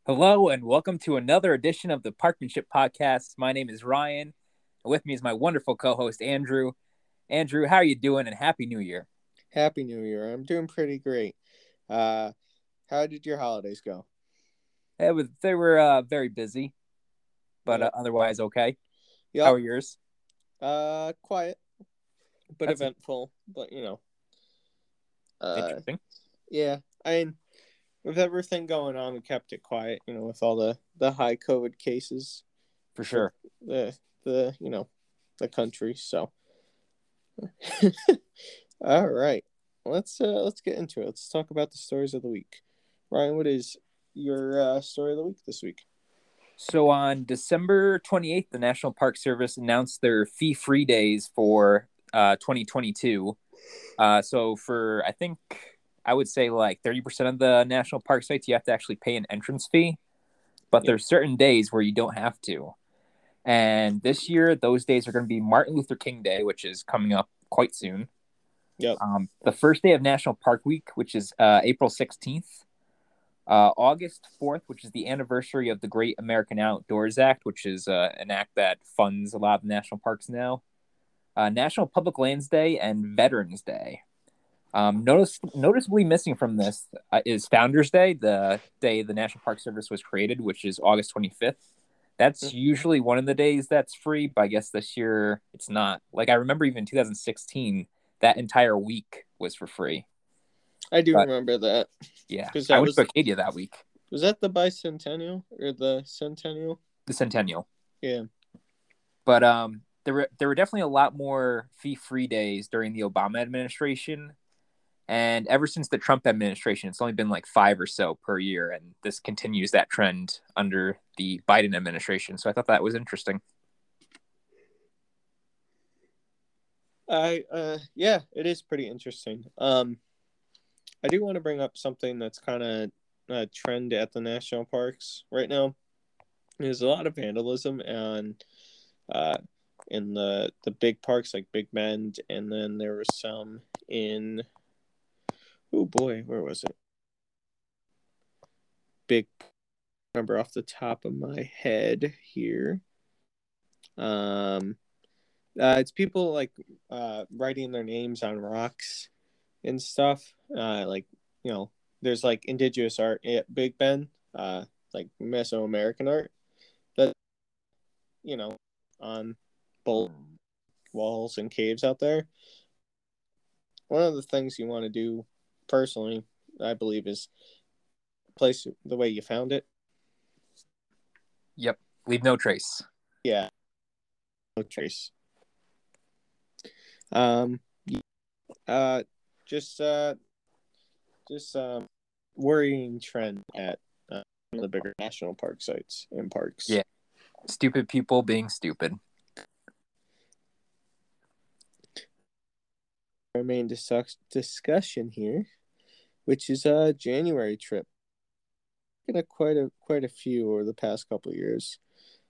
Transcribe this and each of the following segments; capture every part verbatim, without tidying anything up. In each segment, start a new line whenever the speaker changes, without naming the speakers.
Hello and welcome to another edition of the Parkmanship Podcast. My name is Ryan. And with me is my wonderful co-host Andrew. Andrew, how are you doing? And Happy New Year.
Happy New Year. I'm doing pretty great. Uh, how did your holidays go?
It was, they were uh, very busy, but uh,
Yep.
otherwise okay. How
Yep.
are yours?
Uh, quiet, but
That's
eventful. But you know, uh,
interesting.
yeah. I mean, with everything going on, we kept it quiet. You know, with all the the high COVID cases
For
for
sure.
the the you know the country. So, all right. Let's uh let's get into it. Let's talk about the stories of the week. Ryan, what is your uh, story of the week this week?
So on December twenty-eighth, the National Park Service announced their fee-free days for uh, twenty twenty-two. Uh, so for, I think, I would say like thirty percent of the national park sites, you have to actually pay an entrance fee. But
Yep.
there's certain days where you don't have to. And this year, those days are going to be Martin Luther King Day, which is coming up quite soon.
Yep.
Um, the first day of National Park Week, which is uh, April sixteenth. Uh, August fourth, which is the anniversary of the Great American Outdoors Act, which is uh, an act that funds a lot of national parks now. Uh, National Public Lands Day and Veterans Day. Um, notice, noticeably missing from this uh, is Founders Day, the day the National Park Service was created, which is August twenty-fifth. That's usually one of the days that's free, but I guess this year it's not. Like I remember even in two thousand sixteen, that entire week was for free.
I do
But
remember that.
yeah,
Because
I
that
went
was
to Acadia that week,
was that the bicentennial or the centennial?
the Centennial.
Yeah.
But um, there were there were definitely a lot more fee-free days during the Obama administration. And ever since the Trump administration, it's only been like five or so per year. And this continues that trend under the Biden administration. So I thought that was interesting.
I uh yeah, it is pretty interesting. Um I do want to bring up something that's kind of a trend at the national parks right now. There's a lot of vandalism and uh in the the big parks like Big Bend, and then there was some in oh boy, where was it? Big Remember off the top of my head here. Um uh, it's people like uh writing their names on rocks and stuff. Uh, like you know, there's like indigenous art at Big Ben, uh, like Mesoamerican art that you know on both walls and caves out there. One of the things you want to do, personally, I believe, is place the way you found it.
Yep, leave no trace.
Yeah, no trace. Um, uh, just uh, just um, worrying trend at uh, one of the bigger national park sites and parks.
Yeah, stupid people being stupid.
Our main dis- discussion here, which is a January trip. Been a quite a quite a few over the past couple of years.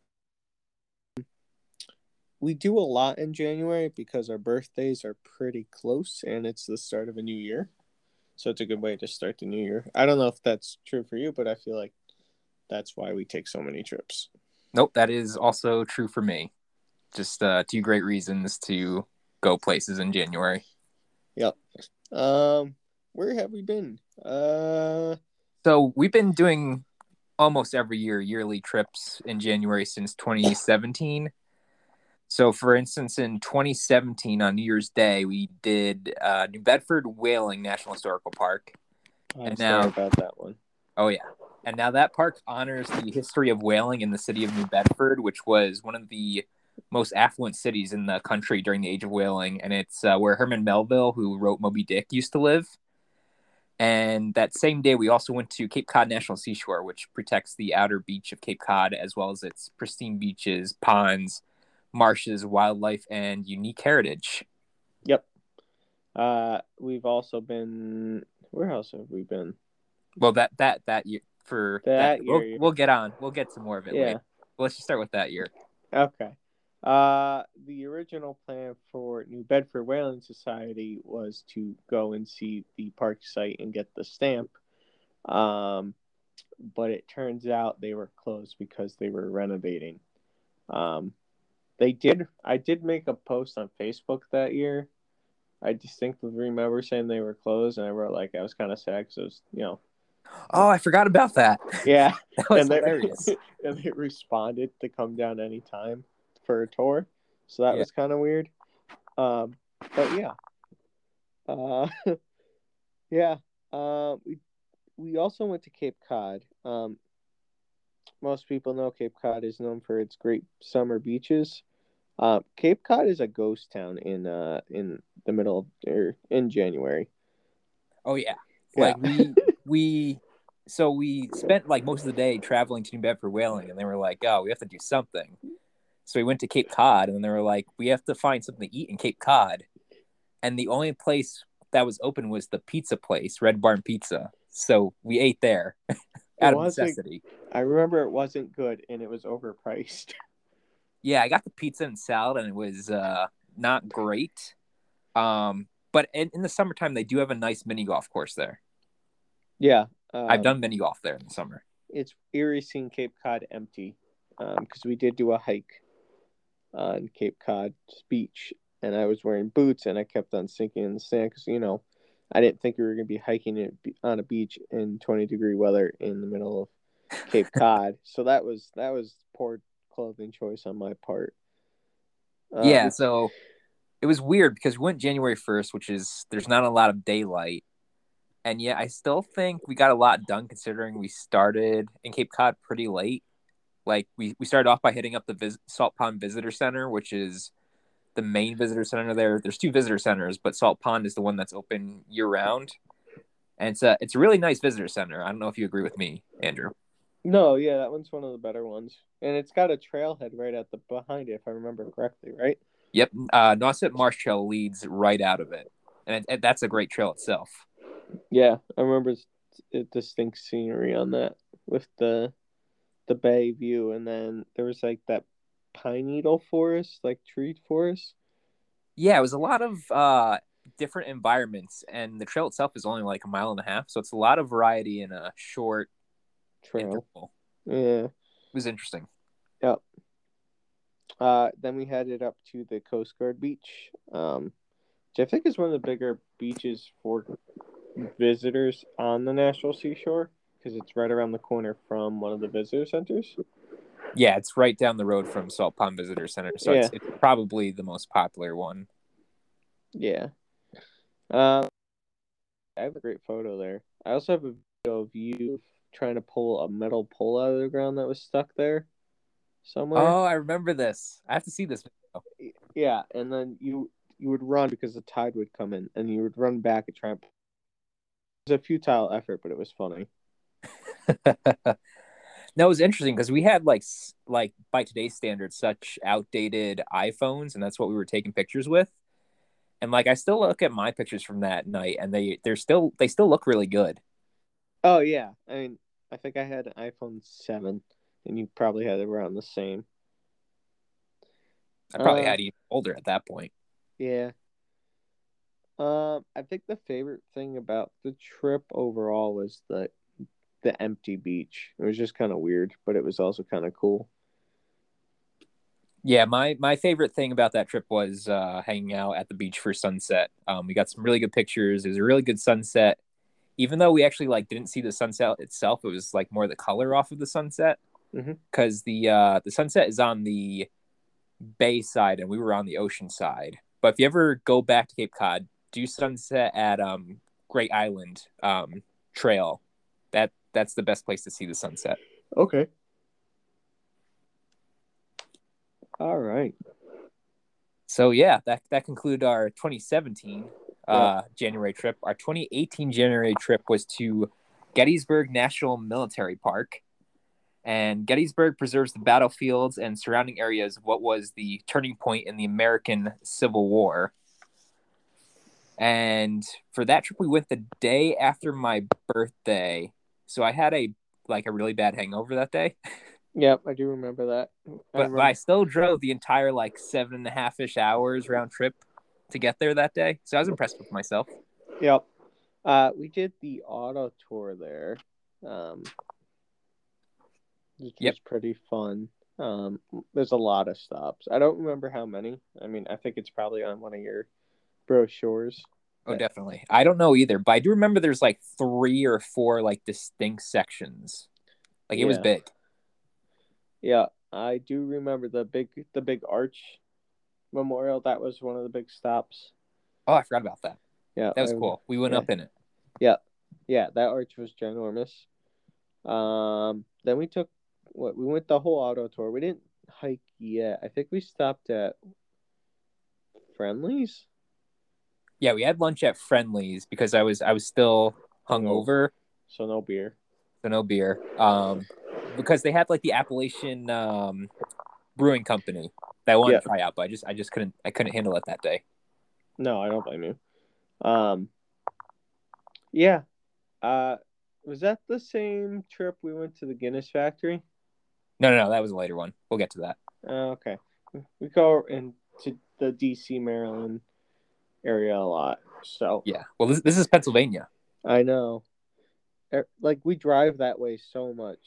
We do a lot in January because our birthdays are pretty close, and it's the start of a new year, so it's a good way to start the new year. I don't know if that's true for you, but I feel like that's why we take so many trips.
Nope, that is also true for me. Just uh, two great reasons to go places in January.
Yep. Um, where have we been? Uh,
So we've been doing almost every year yearly trips in January since twenty seventeen. So, for instance, in twenty seventeen on New Year's Day, we did uh, New Bedford Whaling National Historical Park,
I'm
and
sorry
now,
about that one.
oh yeah, and now that park honors the history of whaling in the city of New Bedford, which was one of the most affluent cities in the country during the Age of Whaling, and it's uh, where Herman Melville, who wrote Moby Dick, used to live. And that same day, we also went to Cape Cod National Seashore, which protects the outer beach of Cape Cod, as well as its pristine beaches, ponds, marshes, wildlife, and unique heritage.
Yep. Uh, we've also been. Where else have we been?
Well, that that that year for that
That
we'll
year.
we'll get on. We'll get to more of it later.
Yeah.
But let's just start with that year.
Okay. Uh, the original plan for New Bedford Whaling Society was to go and see the park site and get the stamp. Um, but it turns out they were closed because they were renovating. Um, they did. I did make a post on Facebook that year. I distinctly remember saying they were closed, and I wrote like I was kind of sad because it was, you know,
Oh, I forgot about that.
yeah,
That was
and they
hilarious.
and they responded to come down anytime for a tour, so that
Yeah.
was kind of weird. Um, but yeah, uh, yeah. Uh, we we also went to Cape Cod. Um, most people know Cape Cod is known for its great summer beaches. Uh, Cape Cod is a ghost town in uh in the middle of, or in January.
Oh yeah.
Yeah.
Like we we so we spent like most of the day traveling to New Bedford whaling, and they were like, "Oh, we have to do something." So we went to Cape Cod, and then they were like, "We have to find something to eat in Cape Cod." And the only place that was open was the pizza place, Red Barn Pizza. So we ate there
It
out of
wasn't.
necessity.
I remember it wasn't good and it was overpriced.
Yeah, I got the pizza and salad, and it was uh, not great. Um, but in, in the summertime, they do have a nice mini golf course there.
Yeah.
I've
Um,
done mini golf there in the summer.
it's eerie seeing Cape Cod empty, um, because we did do a hike on Cape Cod beach, and I was wearing boots, and I kept on sinking in the sand because, you know, I didn't think we were going to be hiking it on a beach in twenty degree weather in the middle of Cape Cod. So that was that was poor clothing choice on my part. Uh,
Yeah,
we,
so it was weird because we went January first, which is there's not a lot of daylight. And yet I still think we got a lot done considering we started in Cape Cod pretty late. Like we, we started off by hitting up the Vis- Salt Pond Visitor Center, which is the main visitor center there. There's two visitor centers, but Salt Pond is the one that's open year round. And it's a, it's a really nice visitor center. I don't know if you agree with me, Andrew.
no, yeah, that one's one of the better ones, and it's got a trailhead right at the behind it, if I remember correctly, right?
Yep. Uh, Nauset Marsh Trail leads right out of it. And it, it, that's a great trail itself.
Yeah, I remember it distinct scenery on that with the the bay view, and then there was like that pine needle forest, like tree forest
Yeah, it was a lot of uh, different environments, and the trail itself is only like a mile and a half, so it's a lot of variety in a short
trail.
interval.
Yeah,
It was interesting.
yep. Uh, then we headed up to the Coast Guard beach, um, which I think is one of the bigger beaches for visitors on the National Seashore because it's right around the corner from one of the visitor centers.
Yeah, it's right down the road from Salt Pond Visitor Center, so
Yeah,
it's it's probably the most popular one.
yeah. Um, I have a great photo there. I also have a video of you trying to pull a metal pole out of the ground that was stuck there somewhere.
Oh, I remember this. I have to see this
Yeah, and then you you would run because the tide would come in, and you would run back and try and. It was a futile effort, but it was funny.
video. No, it was interesting because we had like like by today's standards such outdated iPhones, and that's what we were taking pictures with. And like I still look at my pictures from that night, and they they're still they still look really good.
Oh yeah, I mean, I think I had an iPhone seven, and you probably had it around the same.
I probably
Uh,
had even older at that point.
yeah. Um, I think the favorite thing about the trip overall was the the empty beach. It was just kind of weird, but it was also kind of cool.
Yeah, my my favorite thing about that trip was uh, hanging out at the beach for sunset. Um, we got some really good pictures. It was a really good sunset. Even though we actually like didn't see the sunset itself, it was like more the color off of the sunset
Mm-hmm.
because the uh, the sunset is on the bay side and we were on the ocean side. But if you ever go back to Cape Cod, do sunset at um, Great Island um, Trail. That that's the best place to see the sunset.
Okay. All right.
So yeah, that that concluded our twenty seventeen
Yep.
uh, January trip. Our twenty eighteen January trip was to Gettysburg National Military Park. And Gettysburg preserves the battlefields and surrounding areas of what was the turning point in the American Civil War. And for that trip, we went the day after my birthday. So I had a like a really bad hangover that day.
Yep, I do remember that. I
But but I
remember.
still drove the entire like seven and a half ish hours round trip to get there that day. So I was impressed with myself.
Yep. Uh, we did the auto tour there. Um, which
Yep.
was pretty fun. Um, there's a lot of stops. I don't remember how many. I mean, I think it's probably on one of your brochures.
Oh,
But
definitely. I don't know either, but I do remember there's like three or four like distinct sections. Like it was
yeah,
big.
yeah, I do remember the big the big arch memorial. That was one of the big stops.
Oh, I forgot about that.
Yeah,
That was
I,
cool. We went
yeah,
up in it.
yeah, yeah. That arch was ginormous. Um, then we took what we went the whole auto tour. We didn't hike yet. I think we stopped at Friendlies.
Yeah, we had lunch at Friendly's because I was I was still hungover,
So no beer.
so no beer. Um, because they had like the Appalachian um brewing company that I wanted
Yeah.
to try out, but I just I just couldn't I couldn't handle it that day.
No, I don't blame you. Um, yeah. Uh, was that the same trip we went to the Guinness factory?
No, no, no, that was a later one. We'll get to that.
Uh, okay. We go into the D C, Maryland area a lot. So
Yeah. Well, this this is Pennsylvania.
I know. Er, Like we drive that way so much.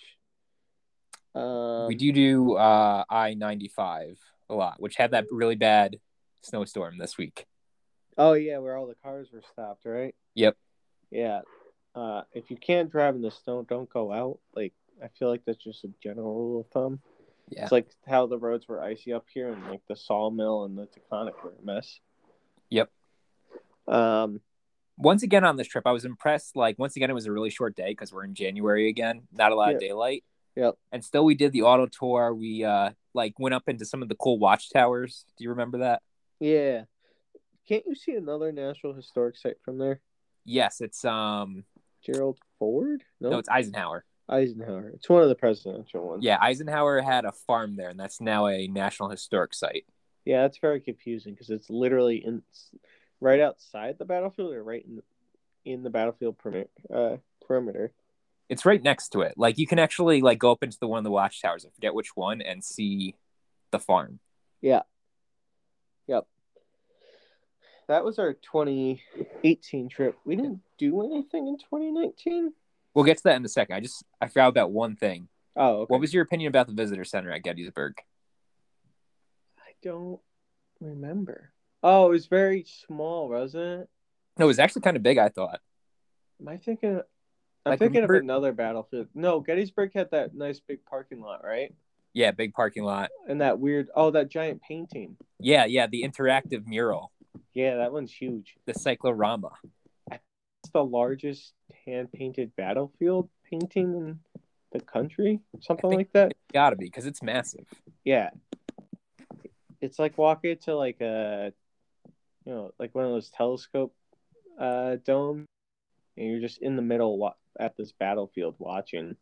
We
Um,
do do uh I ninety-five a lot, which had that really bad snowstorm this week.
oh yeah, where all the cars were stopped, right?
Yep.
Yeah. Uh, if you can't drive in the snow, don't go out. Like I feel like that's just a general rule of thumb.
Yeah.
It's like how the roads were icy up here, and like the sawmill and the Taconic were a mess.
Yep.
Um,
Once again on this trip, I was impressed. Like once again, it was a really short day because we're in January again, not a lot
yeah,
of daylight,
yeah,
and still we did the auto tour. We uh like went up into some of the cool watchtowers. Do you remember that?
yeah. Can't you see another National Historic Site from there?
Yes, it's um
Gerald Ford?
no,
No,
it's Eisenhower.
Eisenhower. It's one of the presidential ones.
Yeah, Eisenhower had a farm there, and that's now a National Historic Site.
Yeah, that's very confusing because it's literally in right outside the battlefield or right in in the battlefield perimeter. Uh, perimeter.
It's right next to it. Like you can actually like go up into the one of the watchtowers. I forget which one, and see the farm.
Yeah. Yep. That was our twenty eighteen trip. We didn't do anything in twenty nineteen.
We'll get to that in a second. I just I forgot about one thing.
Oh, okay.
What was your opinion about the visitor center at Gettysburg?
I don't remember. Oh, it was very small, wasn't it?
No, it was actually kind of big, I thought.
Am I thinking? I'm
Like,
thinking
remember?
of another battlefield. No, Gettysburg had that nice big parking lot, right?
Yeah, big parking lot.
And that weird, oh, that giant painting.
Yeah, yeah, the interactive mural,
Yeah, that one's huge.
the cyclorama.
It's the largest hand painted battlefield painting in the country, something like that.
It's gotta be because it's massive.
Yeah, it's like walking to like a, you know, like one of those telescope uh, domes, and you're just in the middle wa- at this battlefield watching.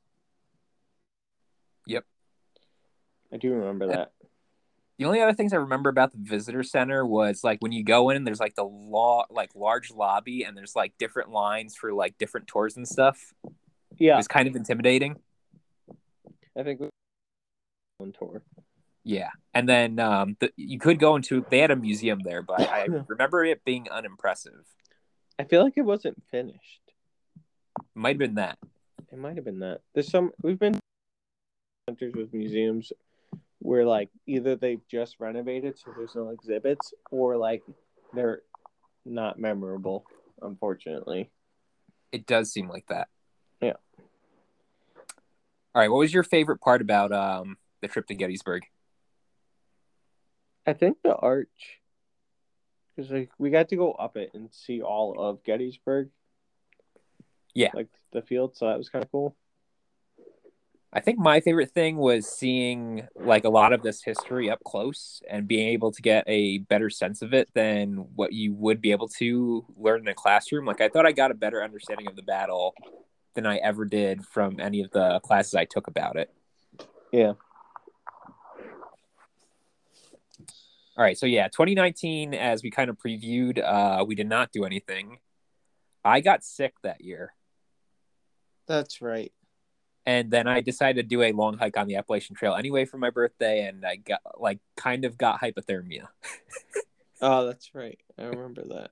Yep.
I do remember that.
The only other things I remember about the visitor center was like when you go in, there's like the law, like large lobby, and there's like different lines for like different tours and stuff.
Yeah,
It was kind of intimidating.
I think we one tour.
Yeah, and then um, the, you could go into. They had a museum there, but I, I remember it being unimpressive.
I feel like it wasn't finished.
It might have been that.
It might have been that. There's some we've been centers with museums where like either they've just renovated so there's no exhibits or like they're not memorable, unfortunately.
It does seem like that.
Yeah.
All right. What was your favorite part about um, the trip to Gettysburg?
I think the arch, because like we got to go up it and see all of Gettysburg.
Yeah.
Like the field, so that was kind of cool.
I think my favorite thing was seeing like a lot of this history up close and being able to get a better sense of it than what you would be able to learn in a classroom. Like I thought I got a better understanding of the battle than I ever did from any of the classes I took about it.
Yeah.
All right, so yeah, twenty nineteen, as we kind of previewed, uh, we did not do anything. I got sick that year.
That's right.
And then I decided to do a long hike on the Appalachian Trail anyway for my birthday, and I got like kind of got hypothermia.
Oh, that's right. I remember that.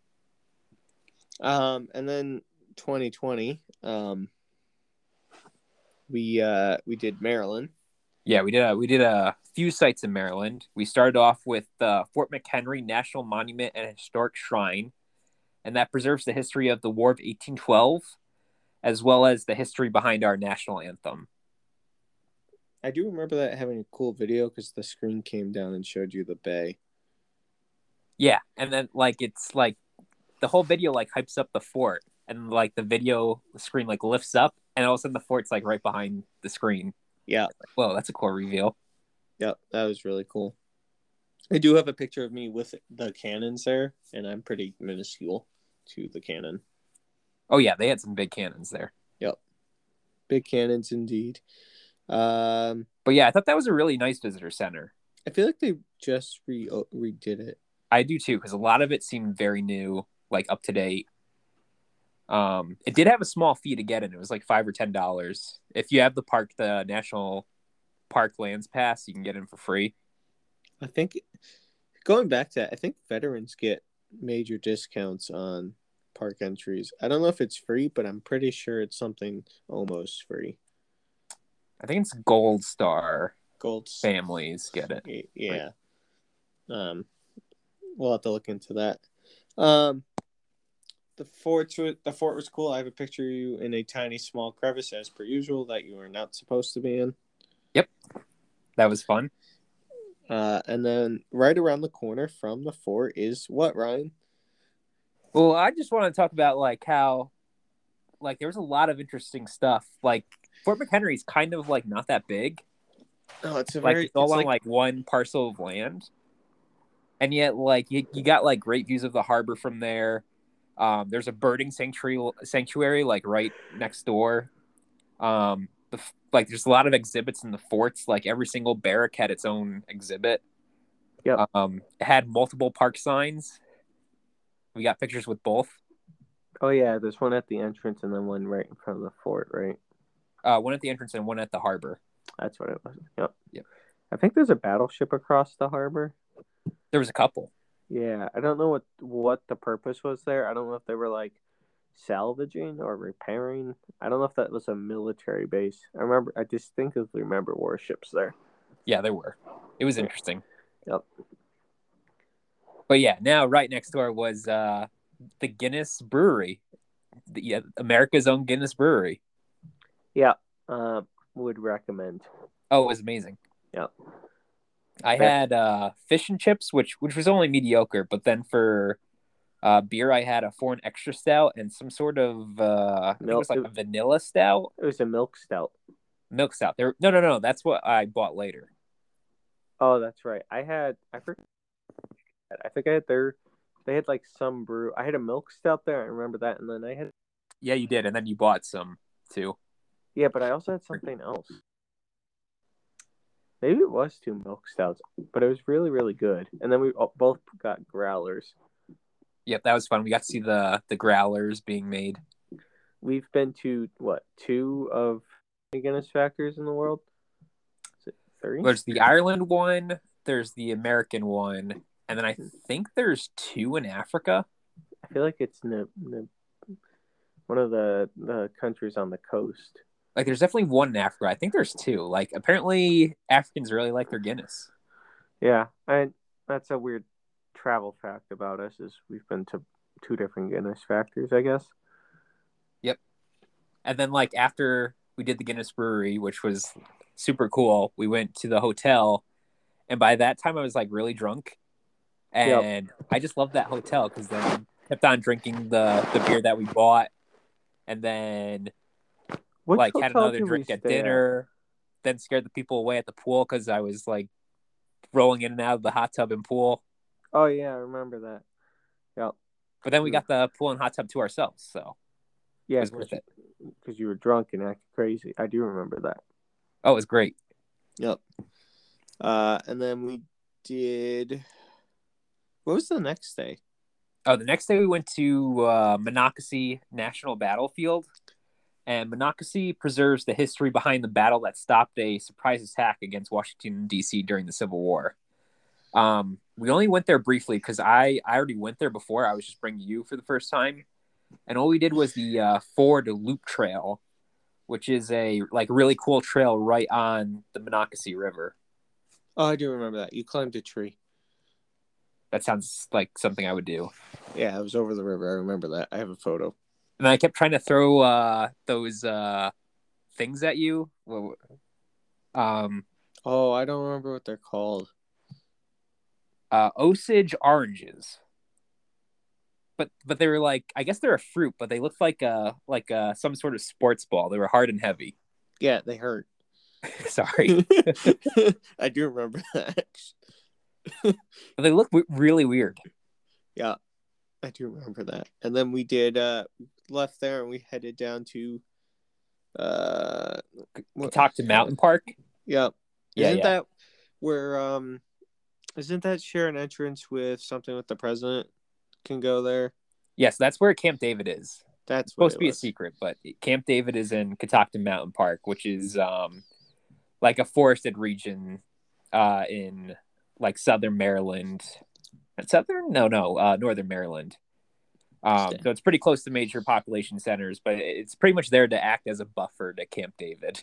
Um, and then twenty twenty, um, we uh we did Maryland.
Yeah, we did a, we did a few sites in Maryland. We started off with uh, Fort McHenry National Monument and Historic Shrine, and that preserves the history of the War of eighteen twelve, as well as the history behind our national anthem.
I do remember that having a cool video because the screen came down and showed you the bay.
Yeah, and then like it's like the whole video like hypes up the fort, and like the video screen like lifts up, and all of a sudden the fort's like right behind the screen.
Yeah.
Like, whoa, that's a cool reveal.
Yeah, that was really cool. I do have a picture of me with the cannons there, and I'm pretty minuscule to the cannon.
Oh yeah, they had some big cannons there.
Yep, big cannons indeed. Um,
but yeah, I thought that was a really nice visitor center.
I feel like they just re redid it.
I do too, because a lot of it seemed very new, like up to date. Um, it did have a small fee to get in. It was like five or ten dollars. If you have the park, the National Park Lands Pass, you can get in for free.
I think going back to that, I think veterans get major discounts on park entries. I don't know if it's free, but I'm pretty sure it's something almost free.
I think it's Gold Star.
Gold
families get it.
Yeah. Right. Um, we'll have to look into that. Um. The fort, the fort was cool. I have a picture of you in a tiny, small crevice, as per usual, that you are not supposed to be in.
Yep, that was fun.
Uh, and then right around the corner from the fort is what, Ryan?
Well, I just want to talk about like how, like, there was a lot of interesting stuff. Like Fort McHenry is kind of like not that big.
Oh, it's a
like
very
it's all
it's
on
like...
like one parcel of land, and yet like you, you got like great views of the harbor from there. Um, there's a birding sanctuary, sanctuary like right next door. Um, the, like there's a lot of exhibits in the forts. Like every single barrack had its own exhibit.
Yep.
Um, it had multiple park signs. We got pictures with both.
Oh yeah, there's one at the entrance and then one right in front of the fort, right?
Uh, one at the entrance and one at the harbor.
That's what it was. Yep.
Yep.
I think there's a battleship across the harbor.
There was a couple. Yeah,
I don't know what what the purpose was there. I don't know if they were like salvaging or repairing. I don't know if that was a military base. I remember, I distinctively remember warships there.
Yeah, there were. It was interesting.
Yep.
But yeah, now right next door was uh, the Guinness Brewery, the, yeah, America's own Guinness Brewery.
Yeah, uh, would recommend.
Oh, it was amazing.
Yep.
I had uh, fish and chips, which which was only mediocre. But then for uh, beer, I had a foreign extra stout and some sort of uh, I think it was like a vanilla stout.
It was a milk stout.
Milk stout. There, no, no, no. That's what I bought later.
Oh, that's right. I had I forgot. I think I had their. They had like some brew. I had a milk stout there. I remember that, and then I had.
Yeah, you did, and then you bought some too.
Yeah, but I also had something else. Maybe it was two milk stouts, but it was really, really good. And then we both got growlers.
Yep, that was fun. We got to see the the growlers being made.
We've been to, what, two of the Guinness factories in the world? Is it three?
There's the Ireland one, there's the American one, and then I think there's two in Africa.
I feel like it's ne- ne- one of the, the countries on the coast.
Like, there's definitely one in Africa. I think there's two. Like, apparently Africans really like their Guinness.
Yeah, and that's a weird travel fact about us is we've been to two different Guinness factories, I guess.
Yep. And then, like, after we did the Guinness Brewery, which was super cool, we went to the hotel, and by that time I was, like, really drunk. And yep. I just loved that hotel because then I kept on drinking the, the beer that we bought, and then...
Which
like had another drink at dinner,
at?
Then scared the people away at the pool because I was like rolling in and out of the hot tub and pool.
Oh yeah, I remember that. Yeah.
But then we got the pool and hot tub to ourselves, so
yeah,
it was worth it.
Because you were drunk and acting crazy. I do remember that.
Oh, it was great.
Yep. Uh, and then we did. What was the next day?
Oh, the next day we went to uh, Monocacy National Battlefield. And Monocacy preserves the history behind the battle that stopped a surprise attack against Washington, D C during the Civil War. Um, we only went there briefly because I, I already went there before. I was just bringing you for the first time. And all we did was the uh, Ford Loop Trail, which is a like really cool trail right on the Monocacy River.
Oh, I do remember that. You climbed a tree.
That sounds like something I would do.
Yeah, it was over the river. I remember that. I have a photo.
And I kept trying to throw uh, those uh, things at you. Um,
oh, I don't remember what they're called.
Uh, Osage oranges. But but they were like, I guess they're a fruit, but they looked like a like a, some sort of sports ball. They were hard and heavy.
Yeah, they hurt.
Sorry.
I do remember that.
But they look w- really weird.
Yeah, I do remember that. And then we did uh left there and we headed down to uh
Catoctin Mountain Park.
Yeah.
Yeah,
Isn't
yeah.
that where um isn't that share an entrance with something with the president can go there?
Yes, that's where Camp David is.
That's
It's supposed
what
to be
was.
a secret, but Camp David is in Catoctin Mountain Park, which is um like a forested region uh in like southern Maryland. Southern? No, no, uh northern Maryland. Um, so it's pretty close to major population centers, but it's pretty much there to act as a buffer to Camp David.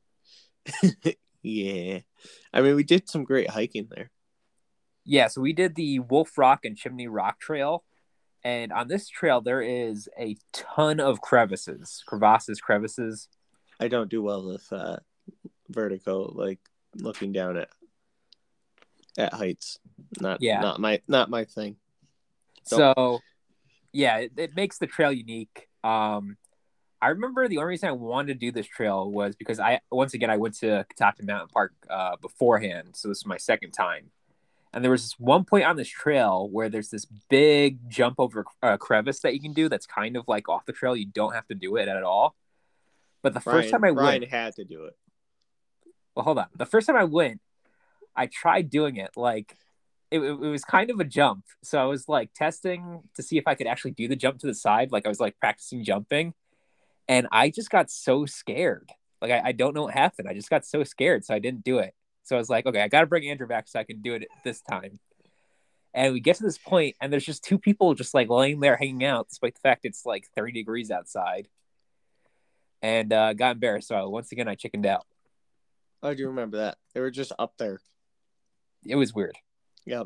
Yeah. I mean, we did some great hiking there.
Yeah, so we did the Wolf Rock and Chimney Rock Trail. And on this trail, there is a ton of crevices, crevasses, crevices.
I don't do well with uh, vertigo, like looking down at at heights. Not
yeah.
not my not my thing.
Don't... So, yeah, it, it makes the trail unique. Um, I remember the only reason I wanted to do this trail was because I once again I went to Catoctin Mountain Park uh, beforehand, so this is my second time. And there was this one point on this trail where there's this big jump over a crevice that you can do that's kind of like off the trail. You don't have to do it at all. But the
Ryan,
first time I
Ryan
went...
had to do it.
Well, hold on. The first time I went, I tried doing it. Like, it, it was kind of a jump. So I was, like, testing to see if I could actually do the jump to the side. Like, I was, like, practicing jumping. And I just got so scared. Like, I, I don't know what happened. I just got so scared, so I didn't do it. So I was like, okay, I got to bring Andrew back so I can do it this time. And we get to this point, and there's just two people just like laying there hanging out, despite the fact it's like thirty degrees outside. And uh, got embarrassed. So once again, I chickened out.
I do remember that. They were just up there.
It was weird.
Yep.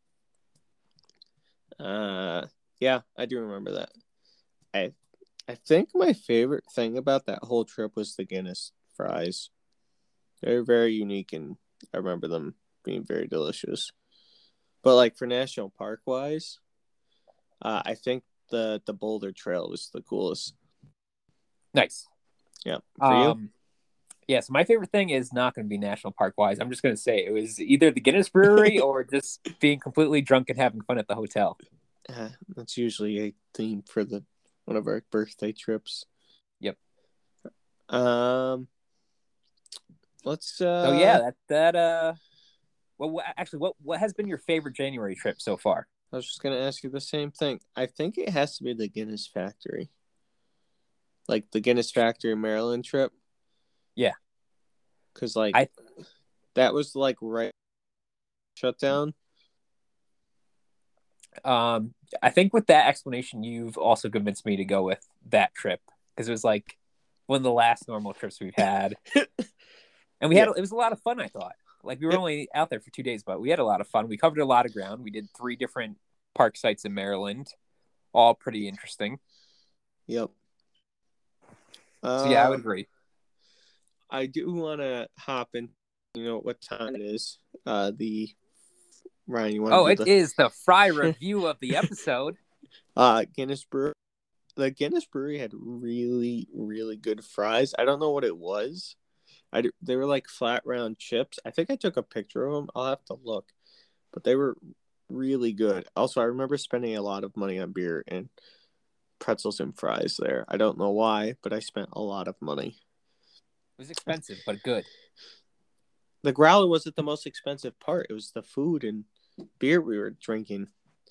Uh, yeah, I do remember that. I, I think my favorite thing about that whole trip was the Guinness fries. They're very unique and I remember them being very delicious. But like for national park wise, uh, I think the the Boulder Trail was the coolest.
Nice.
Yeah. For
um,
you?
Yeah, so my favorite thing is not going to be national park wise. I'm just going to say it was either the Guinness Brewery or just being completely drunk and having fun at the hotel.
Uh, that's usually a theme for the one of our birthday trips.
Yep.
Um. Let's. Uh...
So yeah, that that uh. Well, what, actually, what what has been your favorite January trip so far?
I was just gonna ask you the same thing. I think it has to be the Guinness Factory. Like the Guinness Factory Maryland trip.
Yeah.
Cause like
I
that was like right shutdown.
Um, I think with that explanation, you've also convinced me to go with that trip because it was like one of the last normal trips we've had, and we had yeah. it was a lot of fun. I thought like we were yep. only out there for two days, but we had a lot of fun. We covered a lot of ground. We did three different park sites in Maryland, all pretty interesting.
Yep.
So
uh,
yeah, I would agree.
I do want to hop in. You know what time it is? Uh, the Ryan, you want?
Oh, it
the...
is the Fry review of the episode.
Uh, Guinness Brewery. The Guinness Brewery had really, really good fries. I don't know what it was. I they were like flat round chips. I think I took a picture of them. I'll have to look, but they were really good. Also, I remember spending a lot of money on beer and pretzels and fries there. I don't know why, but I spent a lot of money.
It was expensive, but good.
The growler wasn't the most expensive part. It was the food and beer we were drinking.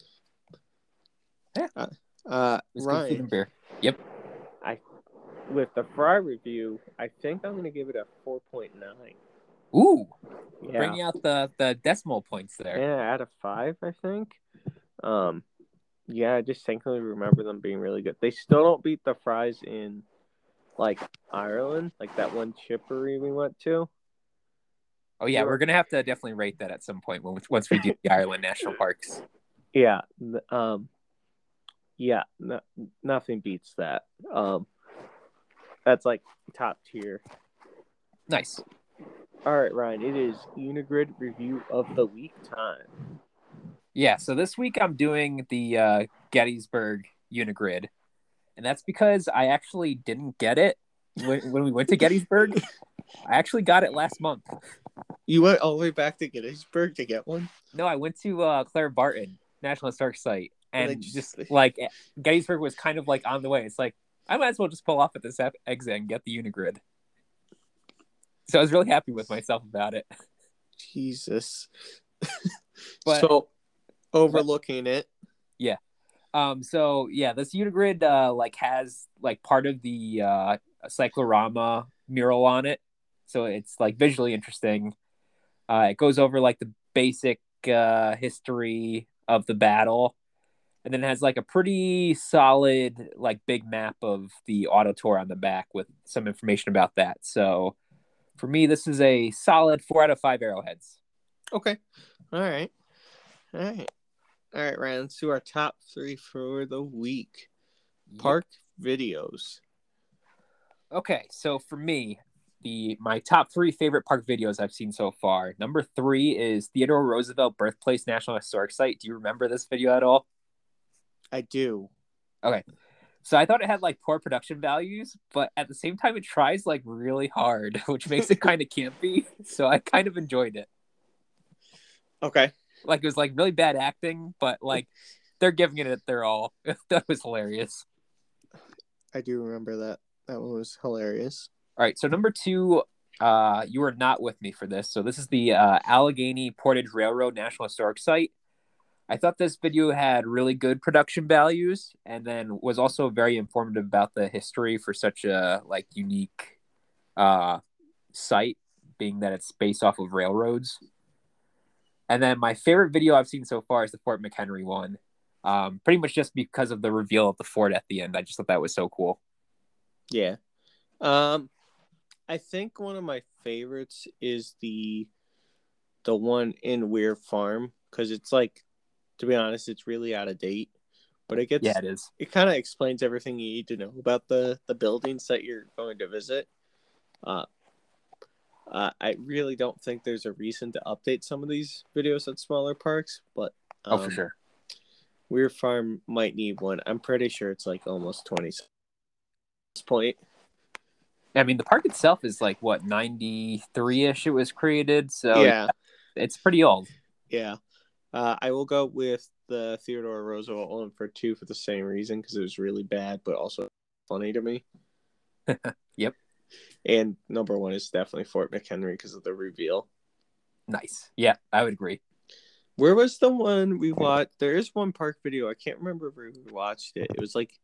Yeah.
Uh, uh Ryan.
Food and beer. Yep.
I with the fry review, I think I'm going to give it a four point nine.
Ooh.
Yeah.
Bringing out the, the decimal points there.
Yeah, out of five, I think. Um, yeah, I distinctly remember them being really good. They still don't beat the fries in like Ireland, like that one chippery we went to.
Oh yeah, we're gonna have to definitely rate that at some point when once we do the Ireland National Parks.
Yeah, um, yeah, no, nothing beats that. Um, that's like top tier.
Nice.
All right, Ryan, it is Unigrid review of the week time.
Yeah, so this week I'm doing the uh, Gettysburg Unigrid, and that's because I actually didn't get it when, when we went to Gettysburg. I actually got it last month.
You went all the way back to Gettysburg to get one?
No, I went to uh, Clara Barton National Historic Site, and, and just,
just
like Gettysburg was kind of like on the way. It's like I might as well just pull off at this exit and get the Unigrid. So I was really happy with myself about it.
Jesus.
But,
so overlooking it.
Yeah. Um. So yeah, this Unigrid uh like has like part of the uh cyclorama mural on it, so it's like visually interesting. Uh, it goes over like the basic uh history of the battle, and then it has like a pretty solid like big map of the auto tour on the back with some information about that. So for me, this is a solid four out of five arrowheads.
Okay. All right. All right. All right, Ryan, let's do our top three for the week. Park yep. videos.
Okay, so for me, the my top three favorite park videos I've seen so far. Number three is Theodore Roosevelt Birthplace National Historic Site. Do you remember this video at all?
I do.
Okay. So I thought it had like poor production values, but at the same time it tries like really hard, which makes it kind of campy. So I kind of enjoyed it.
Okay.
Like it was like really bad acting, but like they're giving it their all. That was hilarious.
I do remember that. That one was hilarious.
All right, so number two, uh, you are not with me for this. So this is the uh, Allegheny Portage Railroad National Historic Site. I thought this video had really good production values, and then was also very informative about the history for such a like unique uh, site, being that it's based off of railroads. And then my favorite video I've seen so far is the Fort McHenry one. Um, pretty much just because of the reveal of the fort at the end. I just thought that was so cool.
Yeah. Um, I think one of my favorites is the the one in Weir Farm, because it's like, to be honest, it's really out of date. But it gets
yeah, it is.
It kind of explains everything you need to know about the, the buildings that you're going to visit. Uh, uh, I really don't think there's a reason to update some of these videos at smaller parks, but um,
oh, for sure.
Weir Farm might need one. I'm pretty sure it's like almost twenty at this point.
I mean, the park itself is like, what, ninety-three-ish it was created, so
yeah,
it's pretty old.
Yeah. Uh, I will go with the Theodore Roosevelt one for two for the same reason, because it was really bad, but also funny to me.
Yep.
And number one is definitely Fort McHenry because of the reveal.
Nice. Yeah, I would agree.
Where was the one we watched? There is one park video. I can't remember where we watched it. It was like,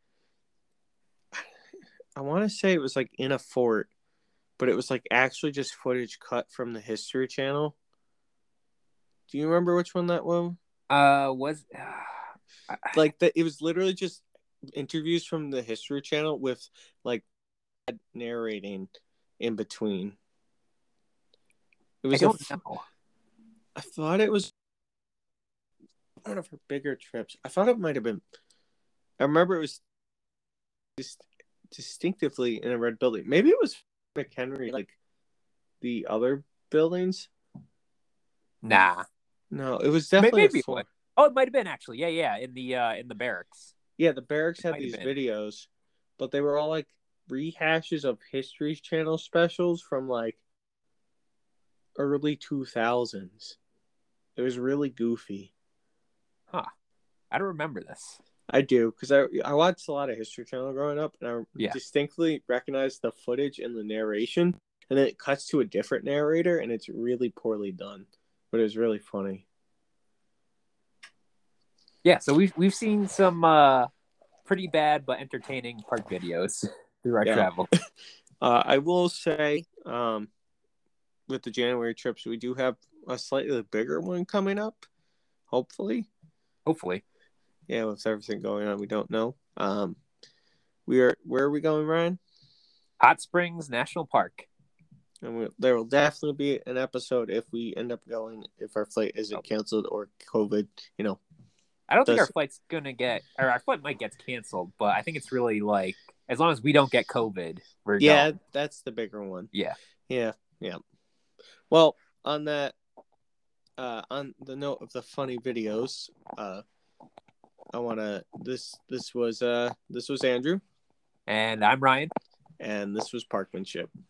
I want to say it was like in a fort, but it was like actually just footage cut from the History Channel. Do you remember which one that was?
Uh, was
uh, like that? It was literally just interviews from the History Channel with like narrating in between. It was
I don't
a,
know.
I thought it was one of her bigger trips. I thought it might have been. I remember it was just distinctively in a red building. Maybe it was McHenry, like the other buildings.
Nah.
No, it was definitely
maybe.
A
oh, it might have been actually. Yeah, yeah, in the uh, in the barracks.
Yeah, the barracks had these videos, but they were all like rehashes of History Channel specials from like early two thousands. It was really goofy.
Huh. I don't remember this.
I do, because I I watched a lot of History Channel growing up, and I
yeah.
distinctly recognized the footage and the narration, and then it cuts to a different narrator, and it's really poorly done, but it was really funny.
Yeah, so we've we've seen some uh, pretty bad but entertaining park videos through our
yeah.
travel.
uh, I will say, um, with the January trips, we do have a slightly bigger one coming up. Hopefully.
Hopefully.
Yeah, with everything going on, we don't know. Um, we are. Where are we going, Ryan?
Hot Springs National Park.
And we, there will definitely be an episode if we end up going, if our flight isn't
Oh.
canceled or COVID, you know.
I don't think
does-
our flight's going to get, or our flight might get canceled, but I think it's really like, as long as we don't get COVID, we're
Yeah,
going.
that's the bigger one.
Yeah.
Yeah, yeah. Well, on that, uh, on the note of the funny videos, uh, I want to, this, this was, uh, this was Andrew.
And I'm Ryan.
And this was Parkmanship.